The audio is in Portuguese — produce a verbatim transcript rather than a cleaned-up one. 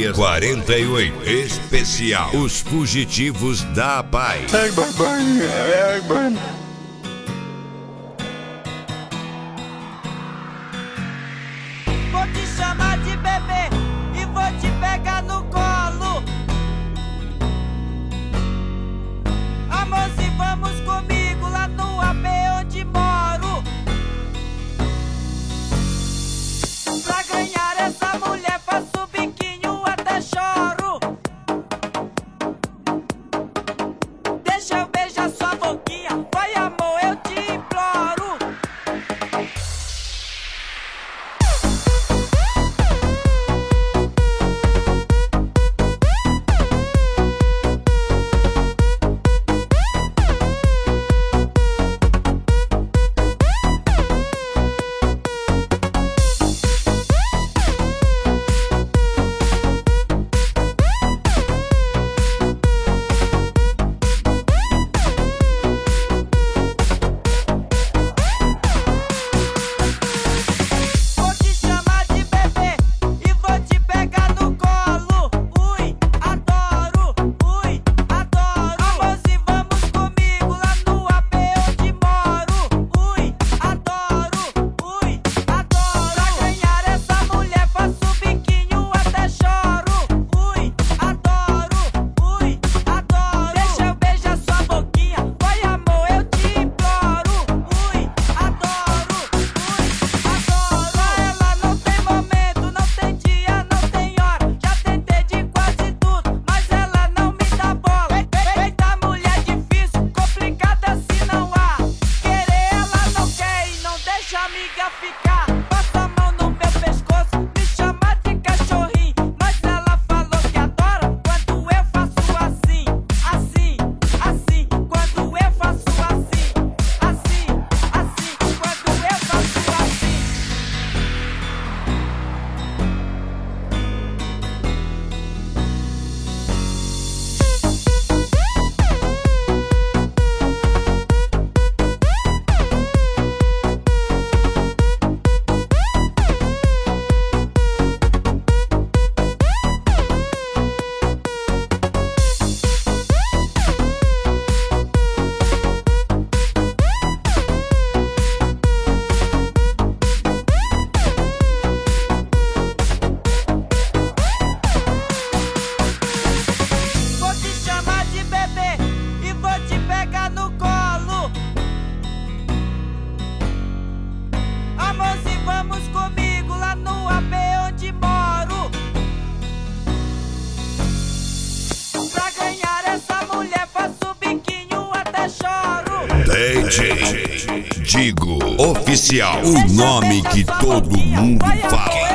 Delegacia quarenta e oito Especial. Os Fugitivos da Paz. Ai, babai, ai, mano. Vou te chamar de bebê e vou te pegar no colo. Amorzinho, vamos comigo lá no A P onde moro. Pra ganhar essa mulher faço biquinho até choro. Deixa eu beijar sua boquinha, vai amor, eu te imploro. Amiga, ficar, passa a mão no meu pescoço, me chama de cachorrinho, mas ela falou que adora quando eu faço assim, assim, assim, quando eu faço assim, assim, assim, quando eu faço assim. Amorzinho, vamos comigo lá no A P onde moro. Pra ganhar essa mulher faço biquinho até choro. D J Digo Oficial. O nome que todo mundo fala.